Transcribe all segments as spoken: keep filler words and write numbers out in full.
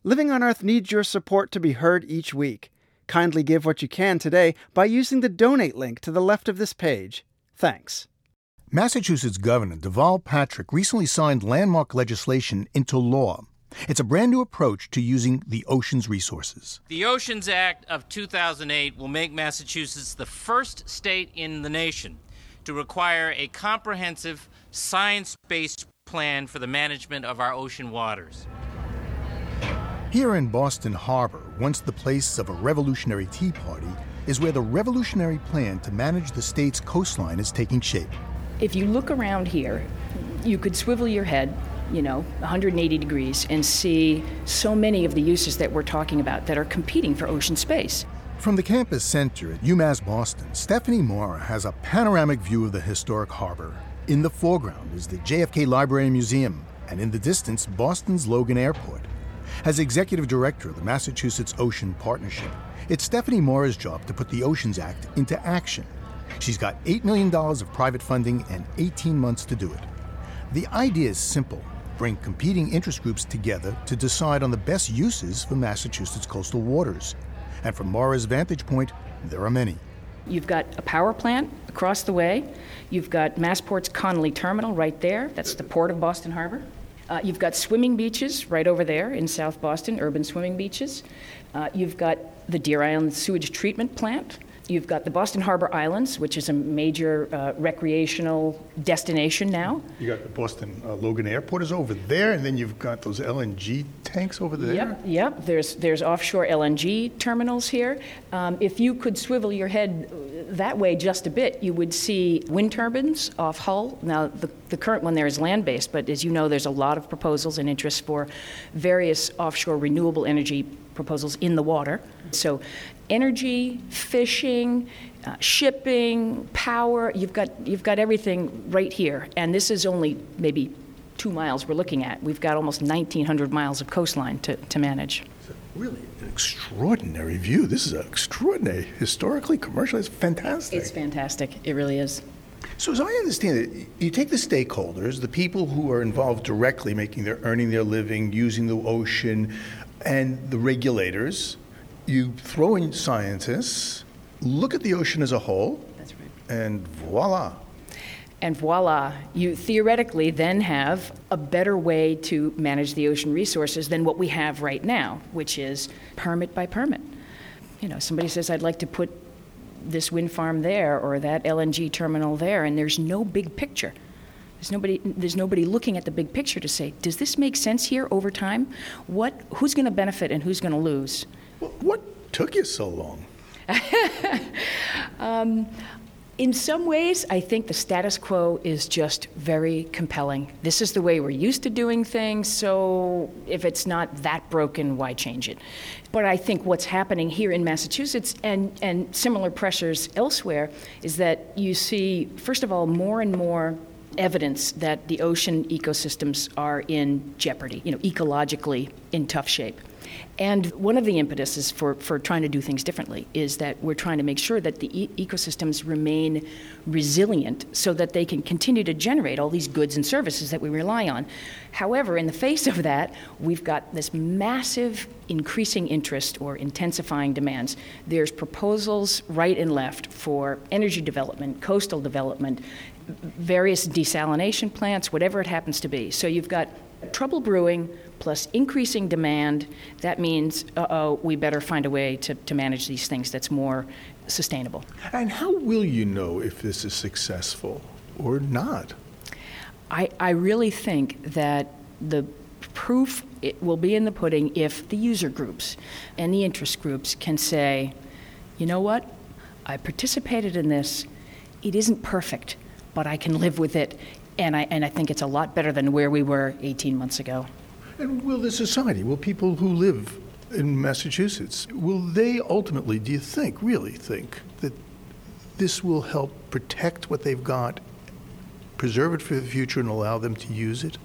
Living on Earth needs your support to be heard each week. Kindly give what you can today by using the donate link to the left of this page. Thanks. Massachusetts Governor Deval Patrick recently signed landmark legislation into law. It's a brand new approach to using the ocean's resources. The Oceans Act of two thousand eight will make Massachusetts the first state in the nation to require a comprehensive, science-based plan for the management of our ocean waters. Here in Boston Harbor, once the place of a revolutionary tea party, is where the revolutionary plan to manage the state's coastline is taking shape. If you look around here, you could swivel your head, you know, one hundred eighty degrees and see so many of the uses that we're talking about that are competing for ocean space. From the campus center at UMass Boston, Stephanie Mora has a panoramic view of the historic harbor. In the foreground is the J F K Library and Museum, and in the distance, Boston's Logan Airport. As executive director of the Massachusetts Ocean Partnership, it's Stephanie Mora's job to put the Oceans Act into action. She's got eight million dollars of private funding and eighteen months to do it. The idea is simple: bring competing interest groups together to decide on the best uses for Massachusetts coastal waters. And from Mora's vantage point, there are many. You've got a power plant across the way. You've got Massport's Connolly Terminal right there. That's the port of Boston Harbor. Uh, you've got swimming beaches right over there in South Boston, urban swimming beaches. Uh, you've got the Deer Island Sewage Treatment Plant. You've got the Boston Harbor Islands, which is a major uh, recreational destination now. You got the Boston uh, Logan Airport is over there, and then you've got those L N G tanks over there. Yep, yep. There's there's offshore L N G terminals here. Um, if you could swivel your head that way just a bit, you would see wind turbines off Hull. Now, the, the current one there is land-based, but as you know, there's a lot of proposals and interest for various offshore renewable energy proposals in the water. So energy, fishing, uh, shipping, power, you've got you've got everything right here. And this is only maybe two miles we're looking at. We've got almost nineteen hundred miles of coastline to, to manage. It's really an extraordinary view. This is an extraordinary, historically, commercially, it's fantastic. It's fantastic. It really is. So as I understand it, you take the stakeholders, the people who are involved directly, making their, earning their living, using the ocean, and the regulators, you throw in scientists, look at the ocean as a whole, That's right. and voila. And voila, you theoretically then have a better way to manage the ocean resources than what we have right now, which is permit by permit. You know, somebody says, I'd like to put this wind farm there or that L N G terminal there, and there's no big picture. There's nobody, there's nobody looking at the big picture to say, does this make sense here over time? What, who's going to benefit and who's going to lose? Well, what took you so long? um, in some ways, I think the status quo is just very compelling. This is the way we're used to doing things, so if it's not that broken, why change it? But I think what's happening here in Massachusetts and, and similar pressures elsewhere is that you see, first of all, more and more evidence that the ocean ecosystems are in jeopardy, you know, ecologically in tough shape. And one of the impetuses for, for trying to do things differently is that we're trying to make sure that the e- ecosystems remain resilient so that they can continue to generate all these goods and services that we rely on. However, in the face of that, we've got this massive increasing interest or intensifying demands. There's proposals right and left for energy development, coastal development, various desalination plants, whatever it happens to be. So you've got trouble brewing plus increasing demand. That means, uh-oh, we better find a way to, to manage these things that's more sustainable. And how will you know if this is successful or not? I, I really think that the proof it will be in the pudding if the user groups and the interest groups can say, you know what, I participated in this. It isn't perfect, but I can live with it, and I and I think it's a lot better than where we were eighteen months ago. And will the society, will people who live in Massachusetts, will they ultimately, do you think, really think, that this will help protect what they've got, preserve it for the future, and allow them to use it?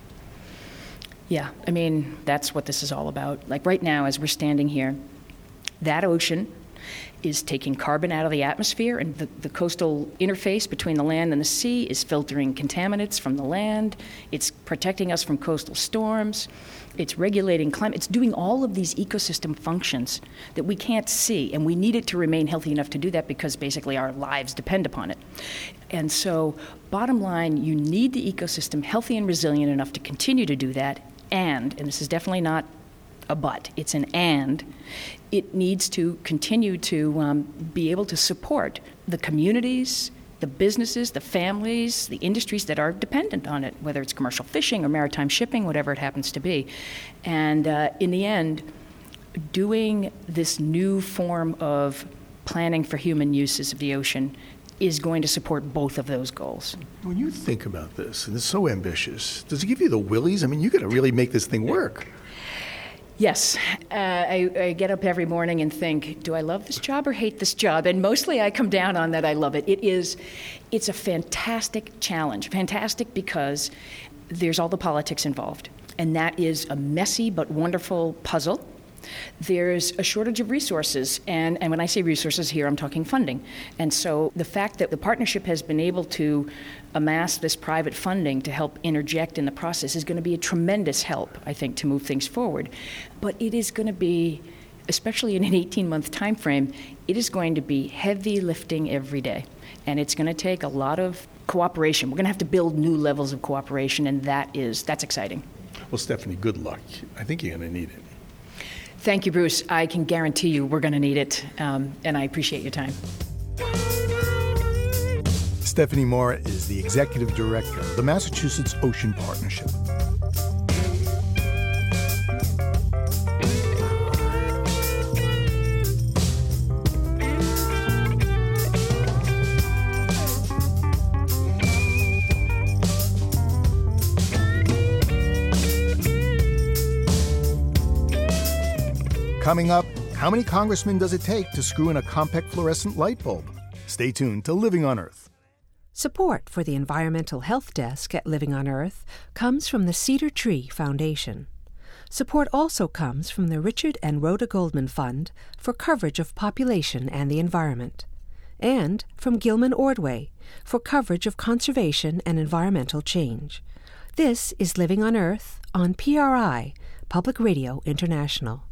Yeah, I mean, that's what this is all about. Like right now, as we're standing here, that ocean is taking carbon out of the atmosphere, and the, the coastal interface between the land and the sea is filtering contaminants from the land. It's protecting us from coastal storms. It's regulating climate. It's doing all of these ecosystem functions that we can't see, and we need it to remain healthy enough to do that because basically our lives depend upon it. And so, bottom line, you need the ecosystem healthy and resilient enough to continue to do that, and, and this is definitely not a but, it's an and, it needs to continue to um, be able to support the communities, the businesses, the families, the industries that are dependent on it, whether it's commercial fishing or maritime shipping, whatever it happens to be. And uh, in the end, doing this new form of planning for human uses of the ocean is going to support both of those goals. When you think about this, and it's so ambitious, does it give you the willies? I mean, you got to really make this thing work. Yes. Uh, I, I get up every morning and think, do I love this job or hate this job? And mostly I come down on that I love it. It is, it's a fantastic challenge. Fantastic because there's all the politics involved. And that is a messy but wonderful puzzle. There's a shortage of resources, and, and when I say resources here, I'm talking funding. And so the fact that the partnership has been able to amass this private funding to help interject in the process is going to be a tremendous help, I think, to move things forward. But it is going to be, especially in an eighteen-month time frame, it is going to be heavy lifting every day. And it's going to take a lot of cooperation. We're going to have to build new levels of cooperation, and that is, that's exciting. Well, Stephanie, good luck. I think you're going to need it. Thank you, Bruce. I can guarantee you we're going to need it, um, and I appreciate your time. Stephanie Moore is the Executive Director of the Massachusetts Ocean Partnership. Coming up, how many congressmen does it take to screw in a compact fluorescent light bulb? Stay tuned to Living on Earth. Support for the Environmental Health Desk at Living on Earth comes from the Cedar Tree Foundation. Support also comes from the Richard and Rhoda Goldman Fund for coverage of population and the environment, and from Gilman Ordway for coverage of conservation and environmental change. This is Living on Earth on P R I, Public Radio International.